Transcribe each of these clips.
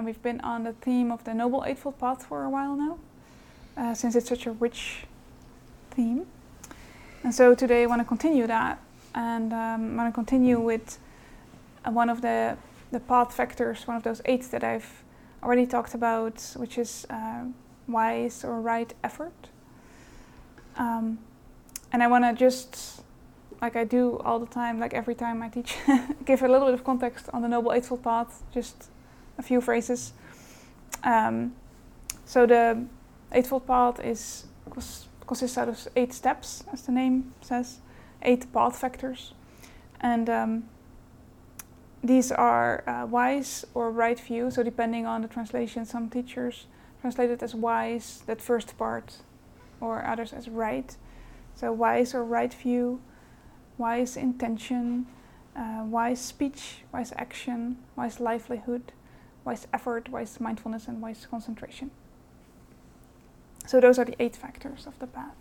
and we've been on the theme of the Noble Eightfold Path for a while now, since it's such a rich theme. And so today I want to continue that, and I want to continue with one of the path vectors, one of those 8 that I've already talked about, which is wise or right effort. And I want to just, like I do all the time, like every time I teach, give a little bit of context on the Noble Eightfold Path, just a few phrases. So the Eightfold Path consists out of 8 steps, as the name says, 8 path vectors. And these are wise or right view, so depending on the translation, some teachers translate it as wise, that first part, or others as right. So wise or right view, wise intention, wise speech, wise action, wise livelihood, wise effort, wise mindfulness, and wise concentration. So those are the 8 factors of the path.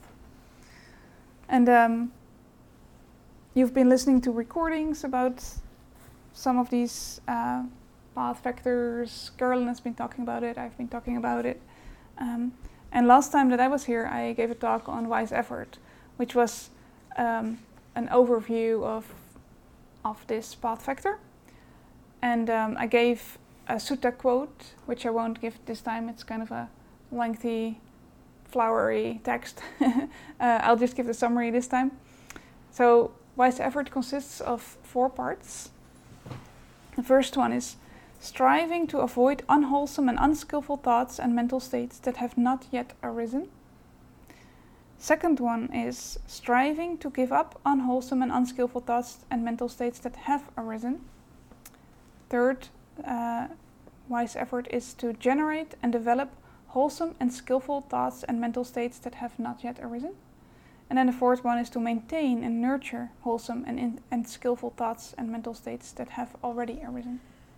And you've been listening to recordings about some of these path vectors. Carolyn has been talking about it, I've been talking about it. And last time that I was here, I gave a talk on wise effort, which was an overview of this path vector. And I gave a sutta quote, which I won't give this time. It's kind of a lengthy, flowery text. I'll just give the summary this time. So wise effort consists of 4 parts. The first one is striving to avoid unwholesome and unskillful thoughts and mental states that have not yet arisen. Second one is striving to give up unwholesome and unskillful thoughts and mental states that have arisen. Third, wise effort is to generate and develop wholesome and skillful thoughts and mental states that have not yet arisen. And then the fourth one is to maintain and nurture wholesome and skillful thoughts and mental states that have already arisen.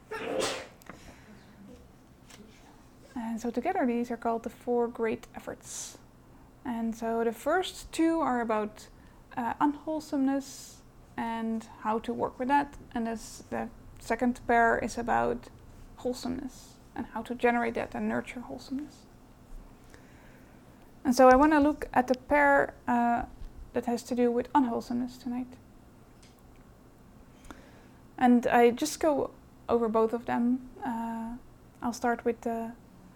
And so together these are called the 4 great efforts. And so the first 2 are about unwholesomeness and how to work with that. And the second pair is about wholesomeness and how to generate that and nurture wholesomeness. And so I want to look at the pair that has to do with unwholesomeness tonight. And I just go over both of them. I'll start with the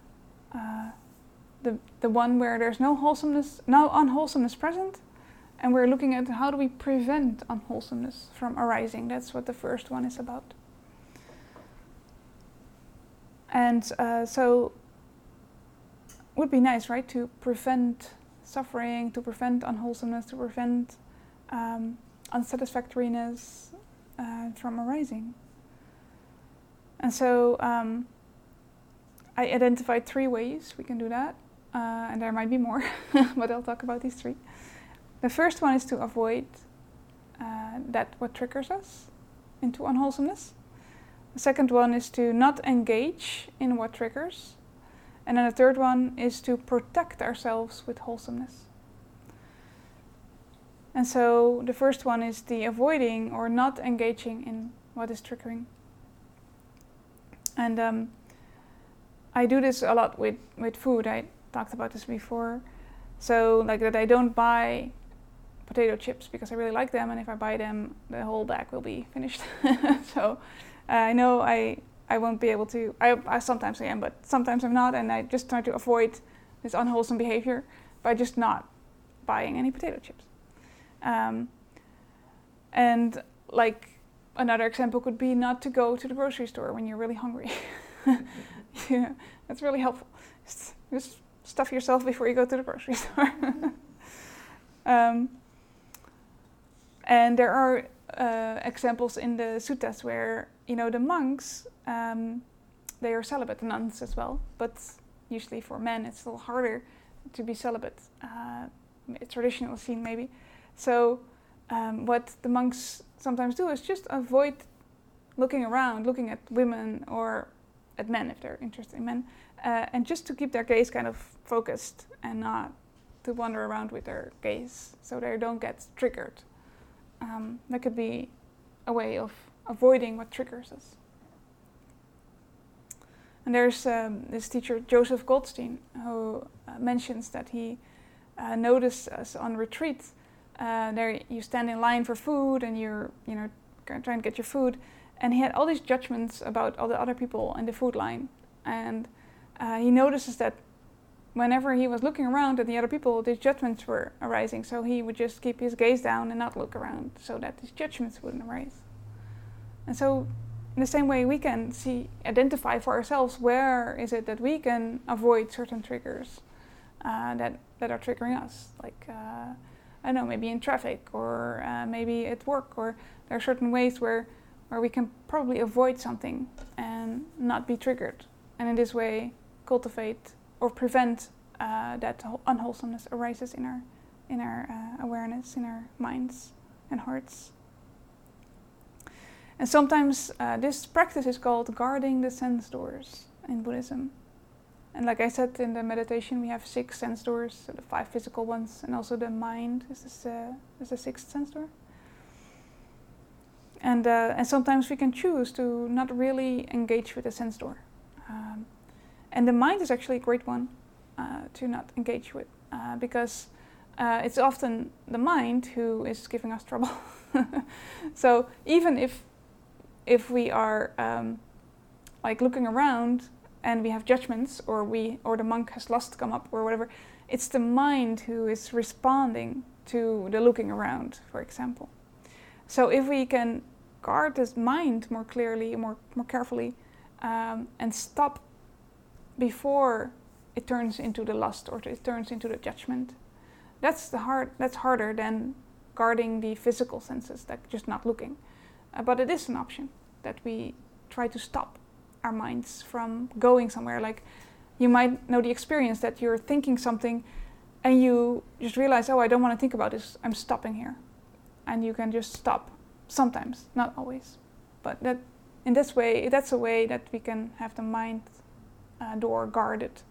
one where there's no unwholesomeness present, and we're looking at how do we prevent unwholesomeness from arising. That's what the first one is about. And so it would be nice, right, to prevent suffering, to prevent unwholesomeness, to prevent unsatisfactoriness from arising. And so I identified 3 ways we can do that, and there might be more, but I'll talk about these 3. The first one is to avoid what triggers us into unwholesomeness. The second one is to not engage in what triggers. And then the third one is to protect ourselves with wholesomeness. And so the first one is the avoiding or not engaging in what is triggering. And I do this a lot with food. I talked about this before. So like that I don't buy potato chips because I really like them, and if I buy them, the whole bag will be finished. So I know I won't be able to, I sometimes I am, but sometimes I'm not, and I just try to avoid this unwholesome behavior by just not buying any potato chips. And like another example could be not to go to the grocery store when you're really hungry. Yeah, that's really helpful. Just stuff yourself before you go to the grocery store. And there are examples in the suttas where, the monks, they are celibate, nuns as well, but usually for men it's a little harder to be celibate, traditional scene maybe. So what the monks sometimes do is just avoid looking around, looking at women or at men if they're interested in men, and just to keep their gaze kind of focused and not to wander around with their gaze so they don't get triggered. That could be a way of avoiding what triggers us. And there's this teacher, Joseph Goldstein, who mentions that he noticed us on retreat. There you stand in line for food and you're trying to get your food. And he had all these judgments about all the other people in the food line. And he notices that whenever he was looking around at the other people, these judgments were arising. So he would just keep his gaze down and not look around so that these judgments wouldn't arise. And so in the same way, we can identify for ourselves where is it that we can avoid certain triggers that are triggering us. Like, I don't know, maybe in traffic or maybe at work, or there are certain ways where we can probably avoid something and not be triggered. And in this way, cultivate or prevent that unwholesomeness arises in our awareness, in our minds and hearts. And sometimes this practice is called guarding the sense doors in Buddhism. And like I said in the meditation, we have 6 sense doors, so the 5 physical ones, and also the mind is the 6th sense door. And sometimes we can choose to not really engage with the sense door. And the mind is actually a great one to not engage with, because it's often the mind who is giving us trouble. So even if we are like looking around and we have judgments, or the monk has lust come up or whatever, it's the mind who is responding to the looking around, for example. So if we can guard this mind more clearly, more carefully, and stop before it turns into the lust or it turns into the judgment, that's harder than guarding the physical senses, like just not looking. But it is an option that we try to stop our minds from going somewhere. Like, you might know the experience that you're thinking something and you just realize, oh, I don't want to think about this, I'm stopping here. And you can just stop sometimes, not always. But that's a way that we can have the mind door guarded.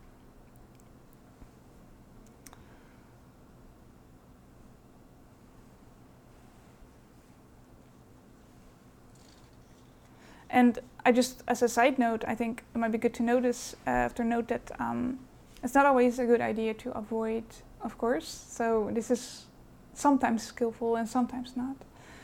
And I just, as a side note, I think it might be good to note that it's not always a good idea to avoid, of course. So this is sometimes skillful and sometimes not.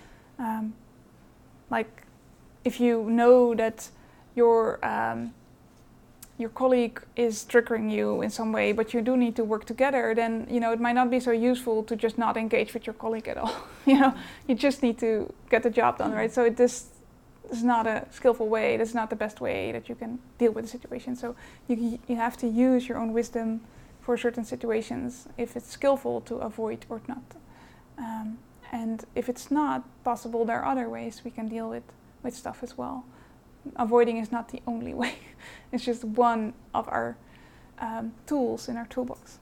Like, if you know that your colleague is triggering you in some way, but you do need to work together, then it might not be so useful to just not engage with your colleague at all. You just need to get the job done, right? So this is not a skillful way. That's not the best way that you can deal with the situation. So you have to use your own wisdom for certain situations, if it's skillful to avoid or not. And if it's not possible, there are other ways we can deal with stuff as well. Avoiding is not the only way. It's just one of our tools in our toolbox.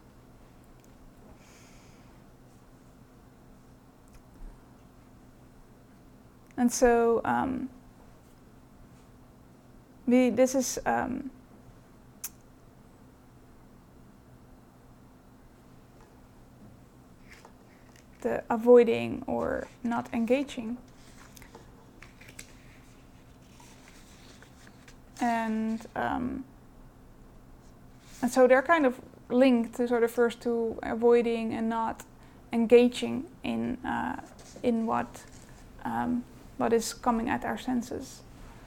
And so this is the avoiding or not engaging. And so they're kind of linked to sort of first to avoiding and not engaging in what is coming at our senses.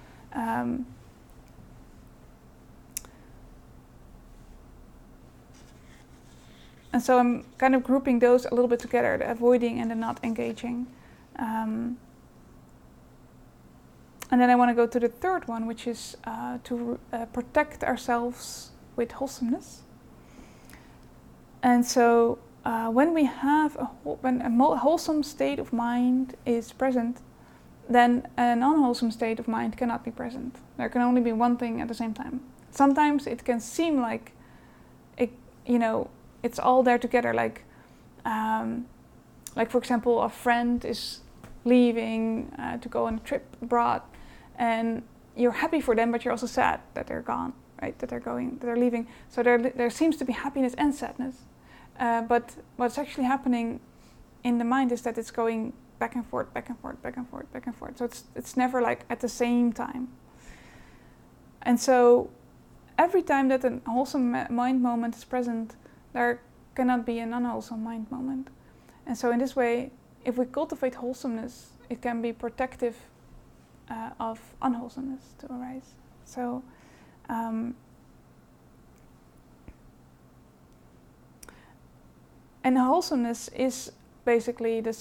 And so I'm kind of grouping those a little bit together, the avoiding and the not engaging. And then I want to go to the third one, which is to protect ourselves with wholesomeness. And so when we have when a wholesome state of mind is present, then an unwholesome state of mind cannot be present. There can only be one thing at the same time. Sometimes it can seem like it's all there together. Like for example, a friend is leaving to go on a trip abroad, and you're happy for them, but you're also sad that they're gone, right? That they're leaving. So there seems to be happiness and sadness. But what's actually happening in the mind is that it's going back and forth, back and forth, back and forth, back and forth. So it's never like at the same time. And so time that a wholesome mind moment is present, there cannot be an unwholesome mind moment. And so in this way, if we cultivate wholesomeness, it can be protective of unwholesomeness to arise. So and wholesomeness is basically the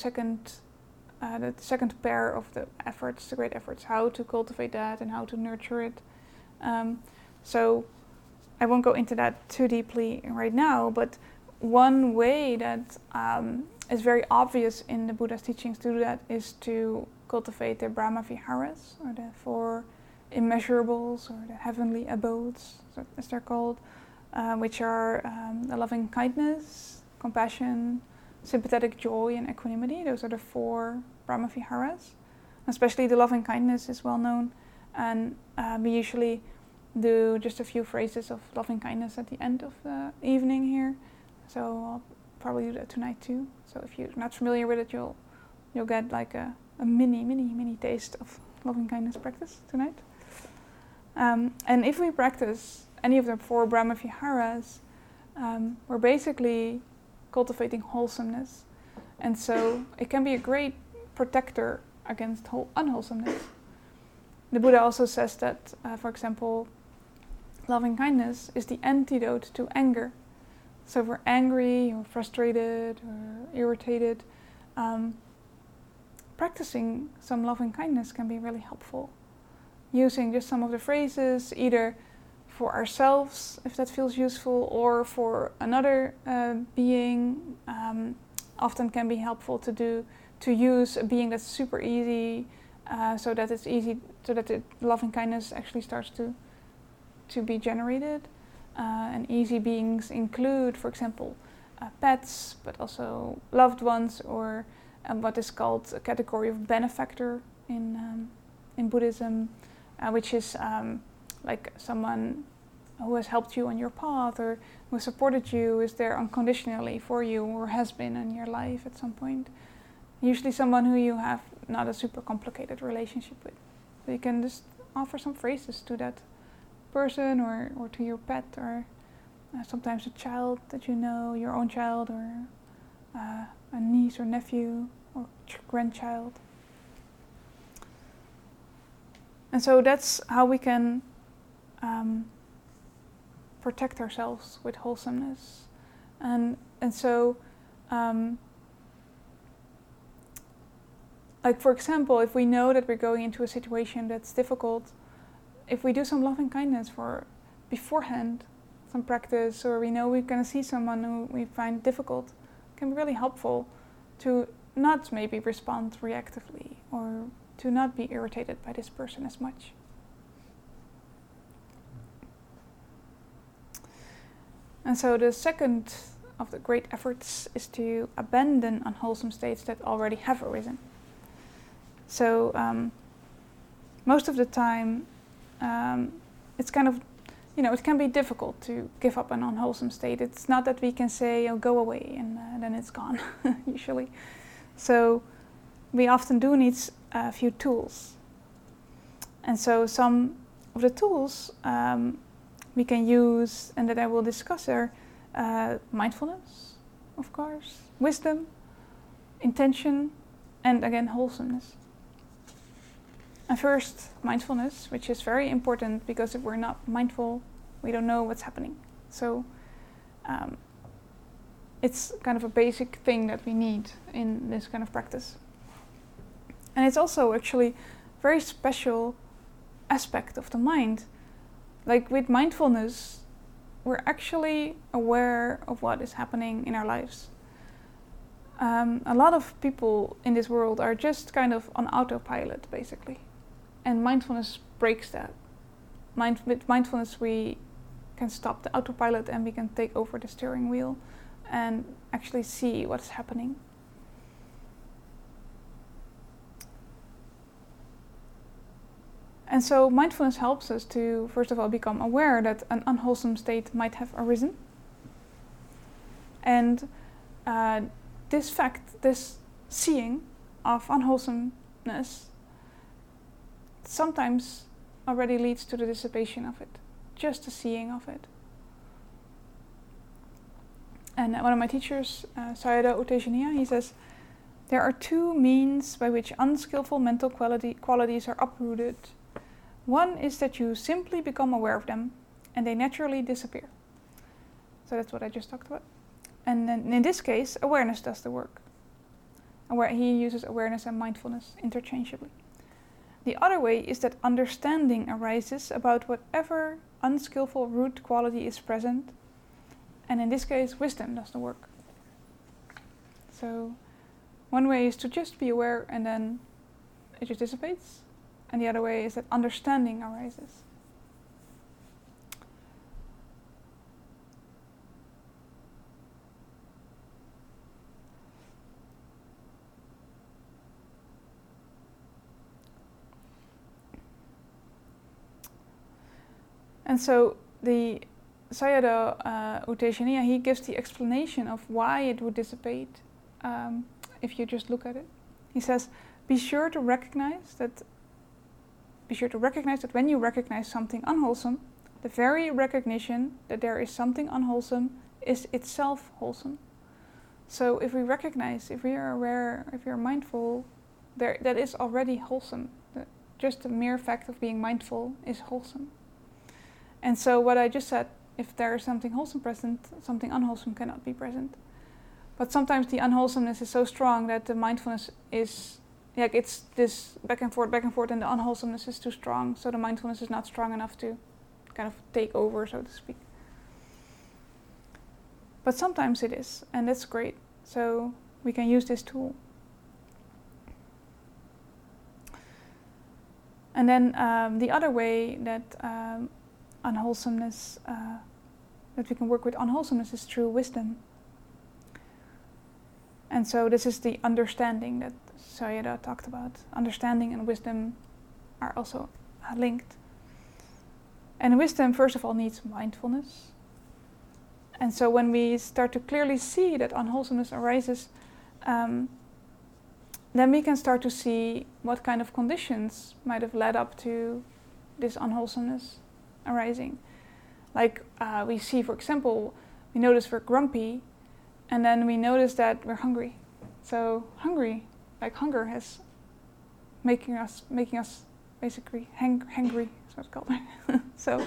second pair of the efforts, the great efforts, how to cultivate that and how to nurture it. So I won't go into that too deeply right now, but one way that is very obvious in the Buddha's teachings to do that is to cultivate the Brahma Viharas, or the 4 immeasurables, or the heavenly abodes, as they're called, which are the loving kindness, compassion, sympathetic joy, and equanimity. Those are the 4 Brahma Viharas. Especially the loving kindness is well known, and we usually do just a few phrases of loving kindness at the end of the evening here. So I'll probably do that tonight too. So if you're not familiar with it, you'll get like a mini taste of loving kindness practice tonight. And if we practice any of the 4 Brahma Viharas, we're basically cultivating wholesomeness. And so it can be a great protector against unwholesomeness. The Buddha also says that, for example, loving kindness is the antidote to anger. So if we're angry or frustrated or irritated, practicing some loving kindness can be really helpful. Using just some of the phrases, either for ourselves, if that feels useful, or for another being, often can be helpful to use a being that's super easy, so that the loving kindness actually starts to be generated. And easy beings include, for example, pets, but also loved ones, or what is called a category of benefactor in Buddhism, which is like someone who has helped you on your path, or who supported you, is there unconditionally for you, or has been in your life at some point. Usually someone who you have not a super complicated relationship with. So you can just offer some phrases to that person, or to your pet, or sometimes a child that you know, your own child, or a niece or nephew or grandchild. And so that's how we can protect ourselves with wholesomeness. And so like, for example, if we know that we're going into a situation that's difficult, if we do some loving kindness for beforehand, some practice, or we know we're going to see someone who we find difficult, it can be really helpful to not maybe respond reactively, or to not be irritated by this person as much. And so the second of the great efforts is to abandon unwholesome states that already have arisen. So most of the time, it's kind of, it can be difficult to give up an unwholesome state. It's not that we can say, oh, go away, and then it's gone, usually. So we often do need a few tools. And so some of the tools we can use, and that I will discuss, are mindfulness, of course, wisdom, intention, and again, wholesomeness. And first, mindfulness, which is very important, because if we're not mindful, we don't know what's happening. So it's kind of a basic thing that we need in this kind of practice. And it's also actually a very special aspect of the mind. Like, with mindfulness, we're actually aware of what is happening in our lives. A lot of people in this world are just kind of on autopilot, basically. And mindfulness breaks that. With mindfulness, we can stop the autopilot, and we can take over the steering wheel and actually see what's happening. And so mindfulness helps us to, first of all, become aware that an unwholesome state might have arisen. And this fact, this seeing of unwholesomeness, sometimes already leads to the dissipation of it. just the seeing of it. And one of my teachers, Sayadaw U Tejaniya, he says, there are two means by which unskillful mental qualities are uprooted. One is that you simply become aware of them, and they naturally disappear. So that's what I just talked about. And then in this case, awareness does the work. He uses awareness and mindfulness interchangeably. The other way is that understanding arises about whatever unskillful root quality is present, and in this case, wisdom does the work. So one way is to just be aware and then it just dissipates, and the other way is that understanding arises. And so the Sayadaw U Tejaniya, he gives the explanation of why it would dissipate if you just look at it. He says, be sure to recognize that when you recognize something unwholesome, the very recognition that there is something unwholesome is itself wholesome. So if we recognize, if we are aware, if we are mindful, that is already wholesome. Just the mere fact of being mindful is wholesome. And so what I just said, if there is something wholesome present, something unwholesome cannot be present. But sometimes the unwholesomeness is so strong that the mindfulness is, like it's this back and forth, and the unwholesomeness is too strong, so the mindfulness is not strong enough to kind of take over, so to speak. But sometimes it is, and that's great. So we can use this tool. And then the other way that unwholesomeness, that we can work with unwholesomeness is through wisdom. And so this is the understanding that Sayadaw talked about. Understanding and wisdom are also linked. And wisdom, first of all, needs mindfulness. And so when we start to clearly see that unwholesomeness arises, then we can start to see what kind of conditions might have led up to this unwholesomeness arising. Like we see, for example, we notice we're grumpy, and then we notice that we're hungry. So hunger has making us basically hangry. That's what it's called. So,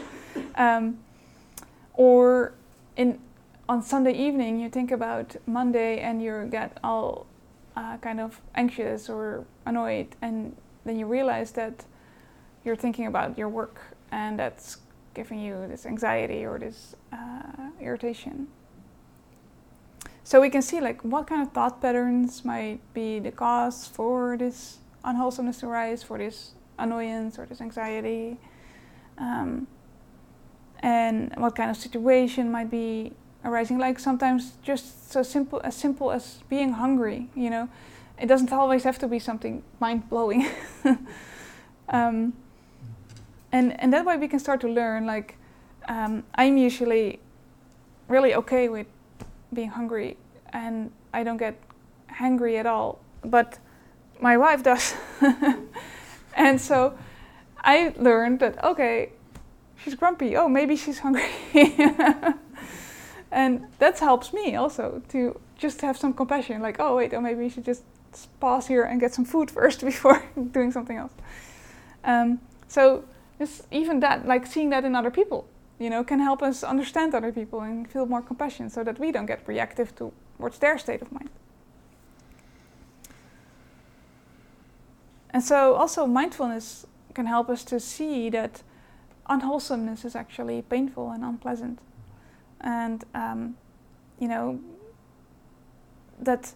or on Sunday evening, you think about Monday and you get all kind of anxious or annoyed, and then you realize that you're thinking about your work, and that's giving you this anxiety or this irritation. So we can see like what kind of thought patterns might be the cause for this unwholesomeness to arise, for this annoyance or this anxiety, and what kind of situation might be arising. Like sometimes just so simple as being hungry, you know. It doesn't always have to be something mind-blowing. And that way we can start to learn, like, I'm usually really okay with being hungry, and I don't get hangry at all, but my wife does. And so I learned that, okay, she's grumpy, oh, maybe she's hungry. And that helps me also to just have some compassion, like, oh wait, maybe we should just pause here and get some food first before doing something else. So just even that, like seeing that in other people, you know, can help us understand other people and feel more compassion, so that we don't get reactive towards their state of mind. And so also mindfulness can help us to see that unwholesomeness is actually painful and unpleasant. And, you know, that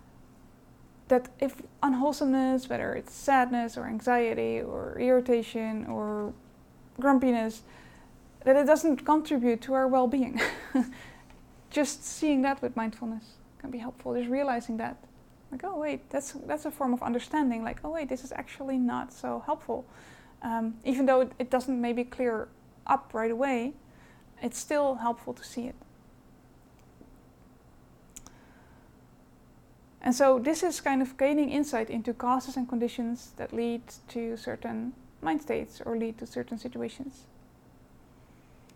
if unwholesomeness, whether it's sadness or anxiety or irritation or grumpiness, that it doesn't contribute to our well-being. Just seeing that with mindfulness can be helpful. Just realizing that, like, oh wait, that's a form of understanding. Like, oh wait, this is actually not so helpful. Even though it doesn't maybe clear up right away, it's still helpful to see it. And so this is kind of gaining insight into causes and conditions that lead to certain mind states or lead to certain situations.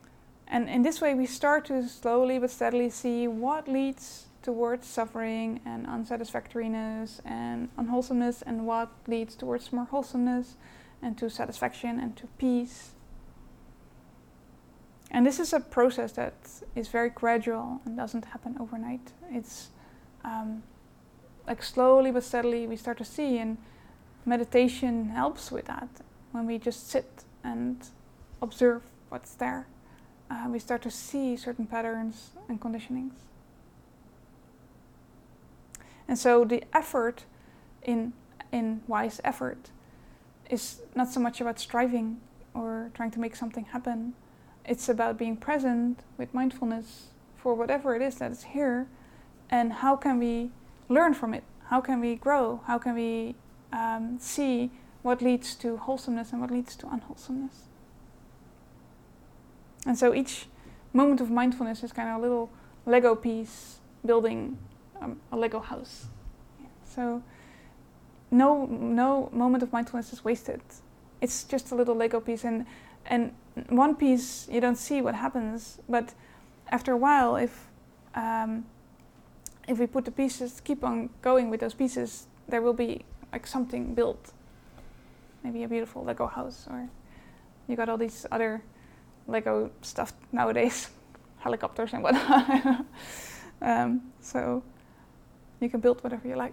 And in this way we start to slowly but steadily see what leads towards suffering and unsatisfactoriness and unwholesomeness, and what leads towards more wholesomeness and to satisfaction and to peace. And this is a process that is very gradual and doesn't happen overnight. It's like slowly but steadily we start to see, and meditation helps with that. When we just sit and observe what's there, we start to see certain patterns and conditionings. And so the effort in wise effort is not so much about striving or trying to make something happen. It's about being present with mindfulness for whatever it is that is here, and how can we learn from it? How can we grow? How can we see what leads to wholesomeness and what leads to unwholesomeness? And so each moment of mindfulness is kind of a little Lego piece building a Lego house. Yeah. So no moment of mindfulness is wasted. It's just a little Lego piece, and one piece you don't see what happens, but after a while, if we put the pieces, keep on going with those pieces, there will be like something built. Maybe a beautiful Lego house, or you got all these other Lego stuff nowadays, helicopters and whatnot. So you can build whatever you like.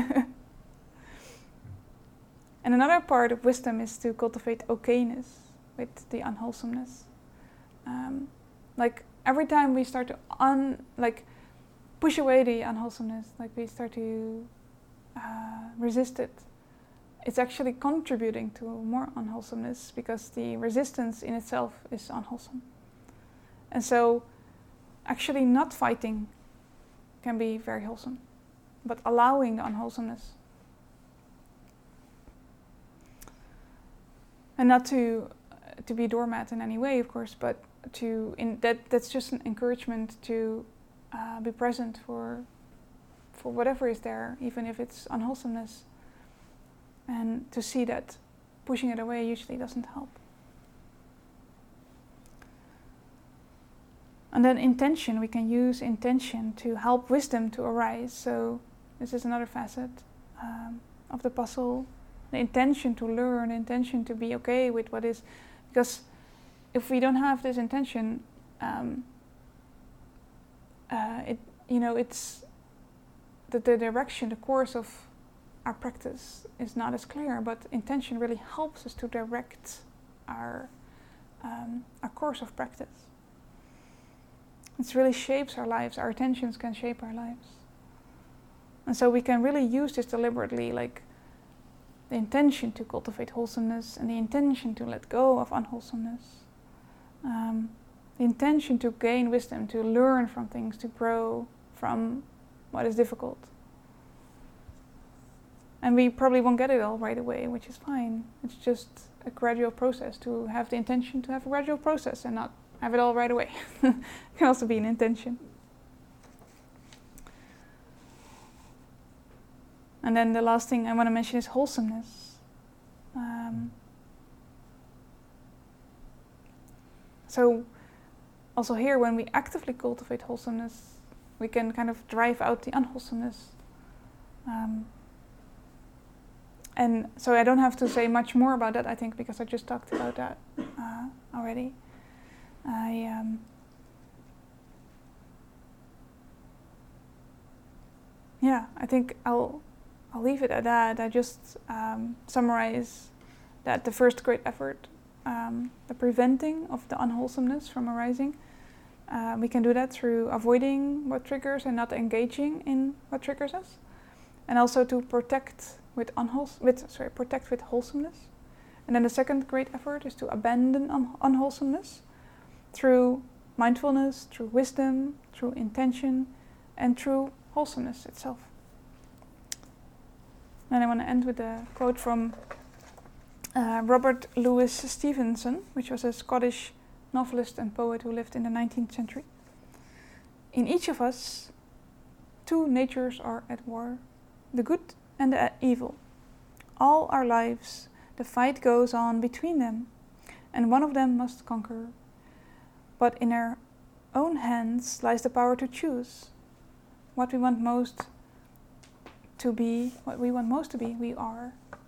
And another part of wisdom is to cultivate okayness with the unwholesomeness. Like every time we start to push away the unwholesomeness, like we start to resist it, it's actually contributing to more unwholesomeness, because the resistance in itself is unwholesome. And so actually not fighting can be very wholesome, but allowing the unwholesomeness. And not to be doormat in any way, of course, but that's just an encouragement to be present for whatever is there, even if it's unwholesomeness. And to see that pushing it away usually doesn't help. And then intention, we can use intention to help wisdom to arise. So this is another facet of the puzzle. The intention to learn, the intention to be okay with what is. Because if we don't have this intention, it's the direction, the course of our practice is not as clear, but intention really helps us to direct our course of practice. It really shapes our lives. Our intentions can shape our lives. And so we can really use this deliberately, like the intention to cultivate wholesomeness and the intention to let go of unwholesomeness. The intention to gain wisdom, to learn from things, to grow from what is difficult. And we probably won't get it all right away, which is fine. It's just a gradual process to have the intention to have a gradual process and not have it all right away. It can also be an intention. And then the last thing I want to mention is wholesomeness. So also here, when we actively cultivate wholesomeness, we can kind of drive out the unwholesomeness. And so I don't have to say much more about that, I think, because I just talked about that already. I think I'll leave it at that. I just summarize that the first great effort, the preventing of the unwholesomeness from arising, we can do that through avoiding what triggers and not engaging in what triggers us, and also to protect with wholesomeness. And then the second great effort is to abandon unwholesomeness through mindfulness, through wisdom, through intention, and through wholesomeness itself. And I want to end with a quote from Robert Louis Stevenson, which was a Scottish novelist and poet who lived in the 19th century. In each of us, two natures are at war, the good and the evil. All our lives, the fight goes on between them, and one of them must conquer. but in our own hands lies the power to choose what we want most to be, we are.